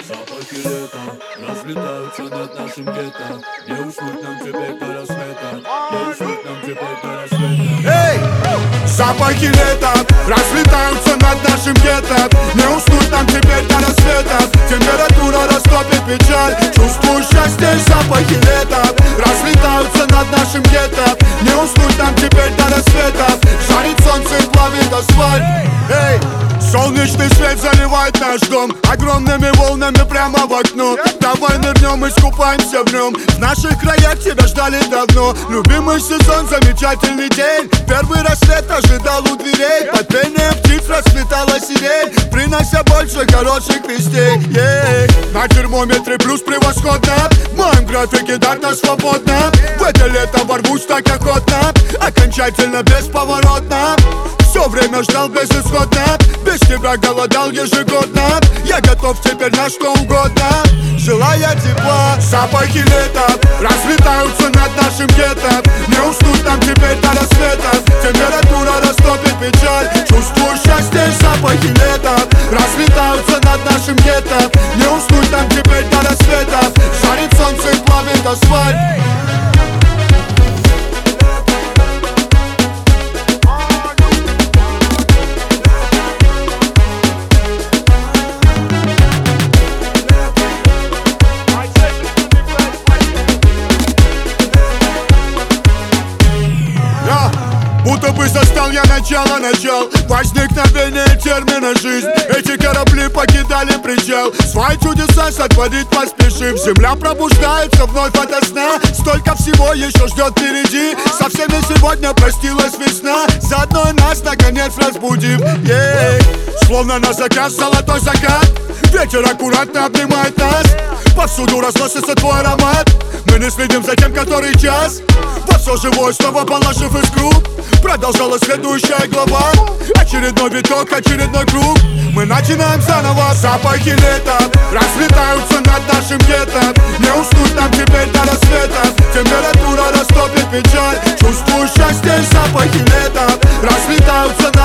Запахи лета разлетаются над нашим гетто. Не уснуть нам теперь до рассвета. Не уснуть нам теперь до рассвета. Эй! Запахи лета разлетаются над нашим гетто. Не уснуть нам теперь до рассвета. Температура растопит печаль. Чувствую счастье, запахи лета разлетаются над нашим гетто. Не уснуть нам теперь до рассвета. Жарит солнце и плавит асфальт. Эй! Солнечный свет заливает наш дом огромными волнами прямо в окно. Давай нырнем и искупаемся в нем. В наших краях тебя ждали давно. Любимый сезон, замечательный день. Первый рассвет ожидал у дверей. Под пением птиц расцветала сирень, принося больше хороших вестей. На термометре плюс превосходно. В моем графике дата свободна. В это лето ворвусь так охотно. Окончательно бесповоротно. Все время ждал безысходно. Без тебя голодал ежегодно. Я готов теперь на что угодно. Желая тепла, запахи лета разлетаются над нашим гетто. Не уснуть нам теперь до рассвета. Температура растопит печаль. Чувствую счастье, запахи лета разлетаются над нашим гетто. Не уснуть нам теперь до рассвета. Жарит солнце и плавит асфальт. Будто бы застал я начал возникновения термина жизнь. Эти корабли покидали причал. Свои чудеса сотворить поспешим. Земля пробуждается вновь ото сна. Столько всего еще ждет впереди. Со всеми сегодня простилась весна. Заодно и нас наконец разбудив. Словно на заказ золотой закат. Ветер аккуратно обнимает нас. Повсюду разносится твой аромат. Мы не следим за тем, который час. Во все живое снова положив искру. Продолжалась следующая глава. Очередной виток, очередной круг. Мы начинаем заново. Запахи лета разлетаются над нашим гетто. Не уснуть нам теперь до рассвета. Температура растопит печаль. Чувствую счастье, запахи лета разлетаются над